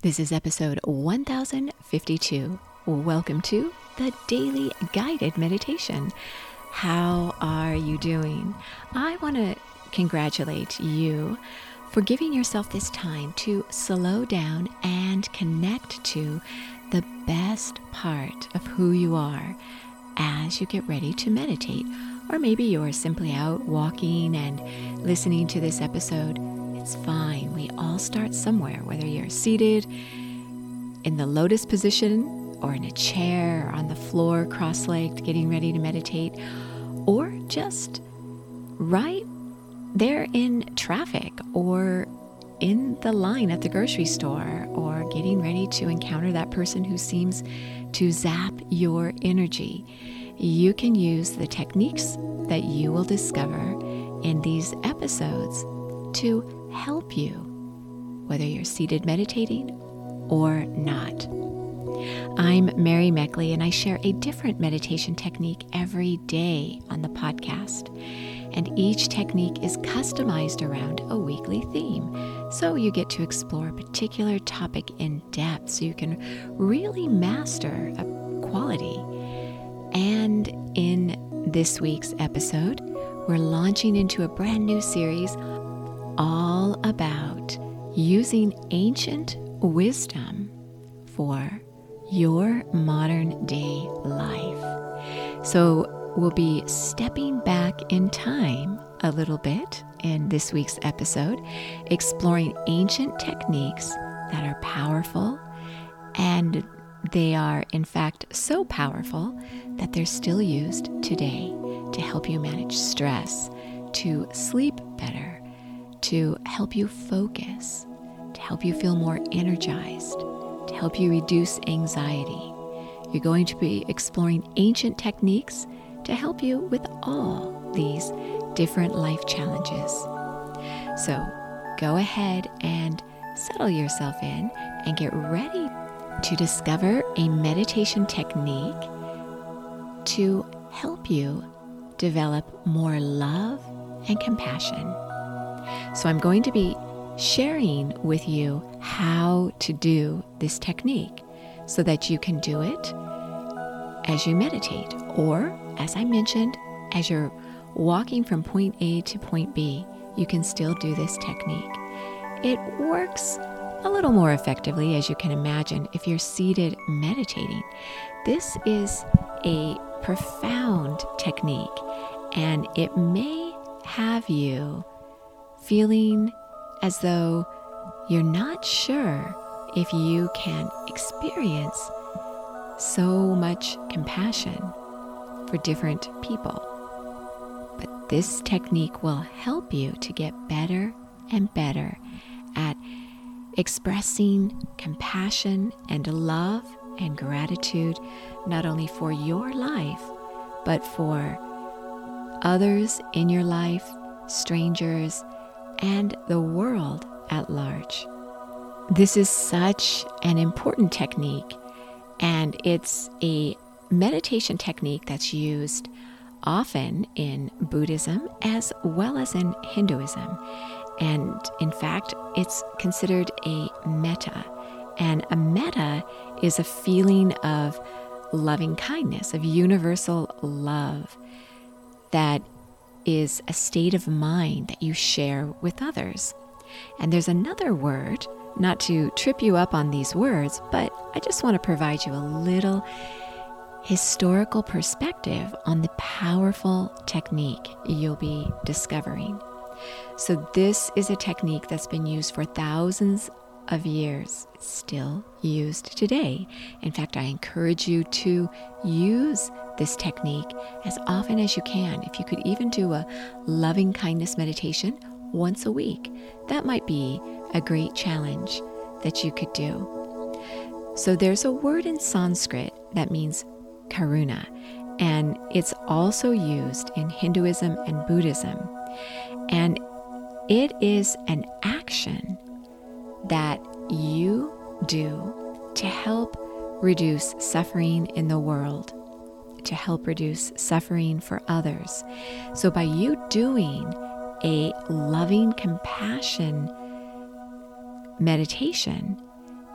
This is episode 1052. Welcome to the Daily Guided Meditation. How are you doing? I want to congratulate you for giving yourself this time to slow down and connect to the best part of who you are as you get ready to meditate. Or maybe you're simply out walking and listening to this episode. It's fine. We all start somewhere, whether you're seated in the lotus position or in a chair or on the floor, cross-legged, getting ready to meditate, or just right there in traffic or in the line at the grocery store, or getting ready to encounter that person who seems to zap your energy. You can use the techniques that you will discover in these episodes to help you, whether you're seated meditating or not. I'm Mary Meckley, and I share a different meditation technique every day on the podcast. And each technique is customized around a weekly theme. So you get to explore a particular topic in depth so you can really master a quality. And in this week's episode, we're launching into a brand new series all about using ancient wisdom for your modern day life. So we'll be stepping back in time a little bit in this week's episode, exploring ancient techniques that are powerful, and they are in fact so powerful that they're still used today to help you manage stress, to sleep better, to help you focus, to help you feel more energized, to help you reduce anxiety. You're going to be exploring ancient techniques to help you with all these different life challenges. So go ahead and settle yourself in and get ready to discover a meditation technique to help you develop more love and compassion. So I'm going to be sharing with you how to do this technique so that you can do it as you meditate, or as I mentioned, as you're walking from point A to point B, you can still do this technique. It works a little more effectively, as you can imagine, if you're seated meditating. This is a profound technique, and it may have you feeling as though you're not sure if you can experience so much compassion for different people. But this technique will help you to get better and better at expressing compassion and love and gratitude, not only for your life, but for others in your life, strangers, and the world at large. This is such an important technique, and it's a meditation technique that's used often in Buddhism as well as in Hinduism. And in fact, it's considered a metta. And a metta is a feeling of loving kindness, of universal love that is a state of mind that you share with others. And there's another word, not to trip you up on these words, but I just want to provide you a little historical perspective on the powerful technique you'll be discovering. So this is a technique that's been used for thousands of years. It's still used today. In fact, I encourage you to use this technique as often as you can. If you could even do a loving kindness meditation once a week, that might be a great challenge that you could do. So there's a word in Sanskrit that means karuna, and it's also used in Hinduism and Buddhism. And it is an action that you do to help reduce suffering in the world, to help reduce suffering for others. So by you doing a loving compassion meditation,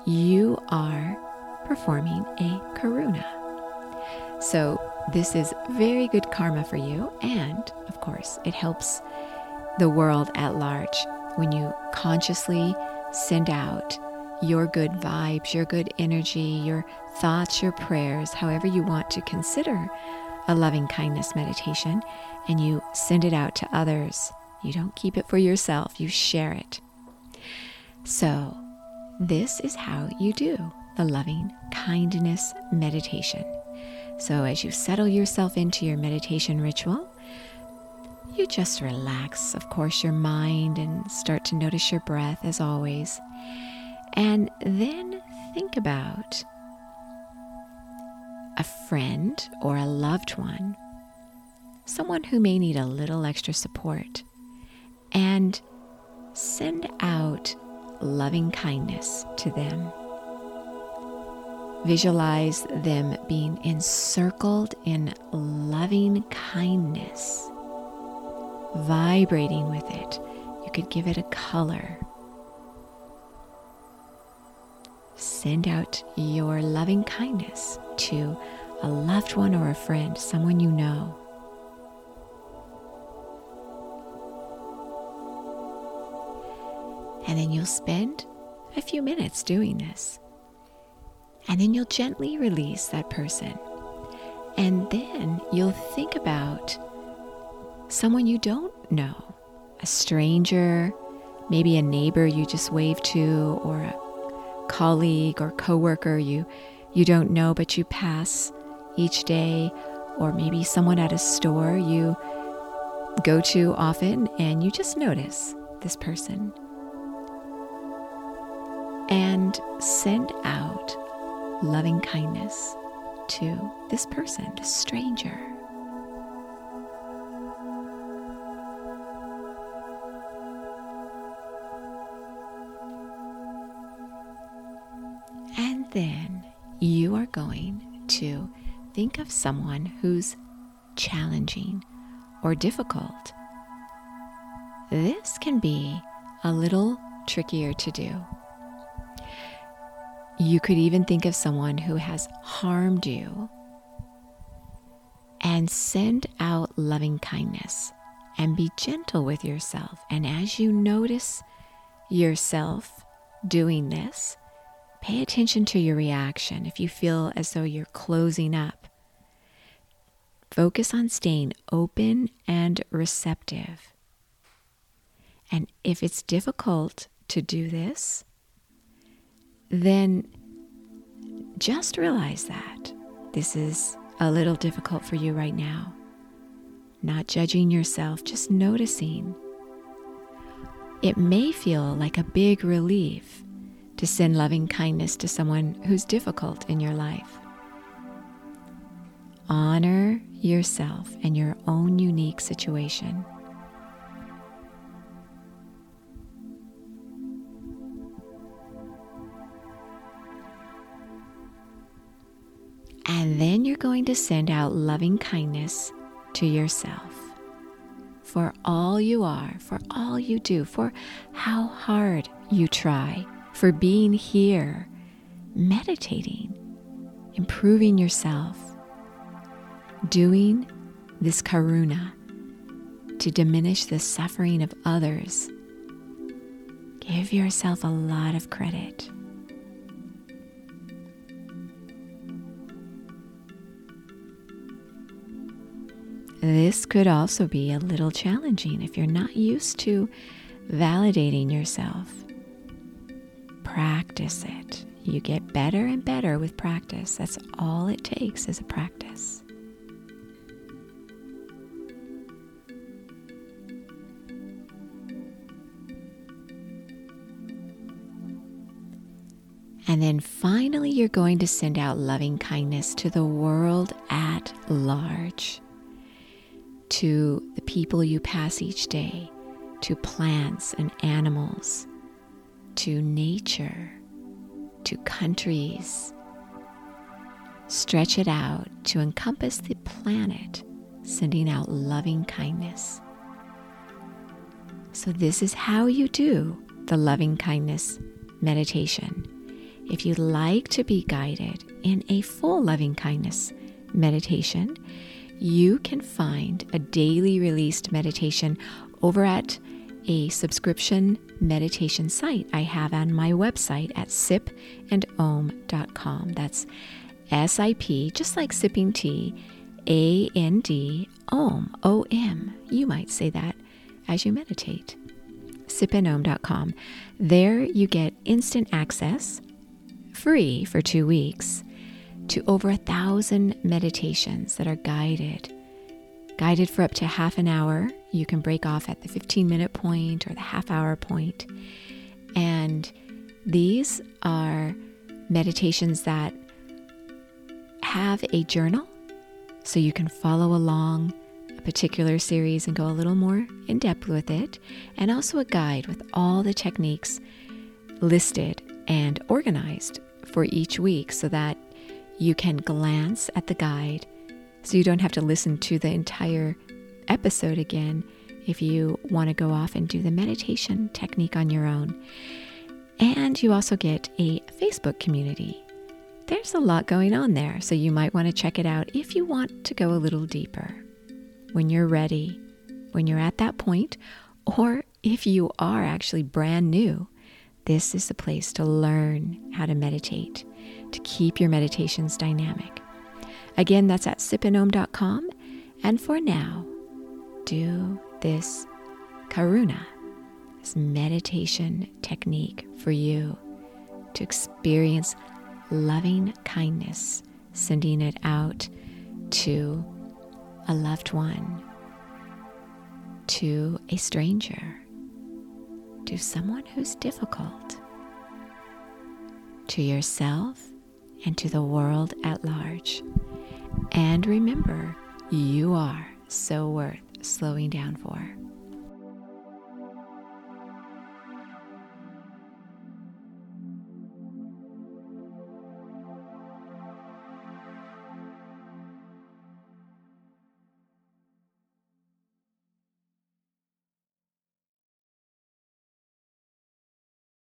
you are performing a karuna. So this is very good karma for you, and of course it helps the world at large when you consciously send out your good vibes, your good energy, your thoughts, your prayers, however you want to consider a loving kindness meditation, and you send it out to others. You don't keep it for yourself, you share it. So this is how you do the loving kindness meditation. So as you settle yourself into your meditation ritual, you just relax, of course, your mind and start to notice your breath as always. And then think about a friend or a loved one, someone who may need a little extra support, and send out loving kindness to them. Visualize them being encircled in loving kindness, vibrating with it. You could give it a color. Send out your loving kindness to a loved one or a friend, someone you know. And then you'll spend a few minutes doing this. And then you'll gently release that person. And then you'll think about someone you don't know, a stranger, maybe a neighbor you just waved to, or a colleague or coworker you don't know but you pass each day, or maybe someone at a store you go to often and you just notice this person. And send out loving kindness to this person, this stranger. And then you are going to think of someone who's challenging or difficult. This can be a little trickier to do. You could even think of someone who has harmed you and send out loving kindness and be gentle with yourself. And as you notice yourself doing this, pay attention to your reaction. If you feel as though you're closing up, focus on staying open and receptive. And if it's difficult to do this, then just realize that this is a little difficult for you right now. Not judging yourself, just noticing. It may feel like a big relief to send loving kindness to someone who's difficult in your life. Honor yourself and your own unique situation. And then you're going to send out loving kindness to yourself for all you are, for all you do, for how hard you try, for being here, meditating, improving yourself, doing this karuna to diminish the suffering of others. Give yourself a lot of credit. This could also be a little challenging if you're not used to validating yourself. Practice it. You get better and better with practice. That's all it takes is a practice. And then finally, you're going to send out loving kindness to the world at large. To the people you pass each day, to plants and animals, to nature, to countries. Stretch it out to encompass the planet, sending out loving kindness. So this is how you do the loving kindness meditation. if you'd like to be guided in a full loving kindness meditation, you can find a daily released meditation over at a subscription meditation site I have on my website at sipandom.com. That's SIP, just like sipping tea, AND, OM. You might say that as you meditate. sipandom.com. There you get instant access, free for 2 weeks, to over 1,000 meditations that are guided for up to half an hour. You can break off at the 15-minute point or the half-hour point. And these are meditations that have a journal, so you can follow along a particular series and go a little more in depth with it, and also a guide with all the techniques listed and organized for each week so that you can glance at the guide so you don't have to listen to the entire episode again if you want to go off and do the meditation technique on your own. And you also get a Facebook community. There's a lot going on there, so you might want to check it out if you want to go a little deeper. When you're ready, when you're at that point, or if you are actually brand new, this is the place to learn how to meditate, to keep your meditations dynamic. Again, that's at sipandom.com. And for now, do this karuna, this meditation technique for you to experience loving kindness, sending it out to a loved one, to a stranger, to someone who's difficult, to yourself, and to the world at large. And remember, you are so worth slowing down for.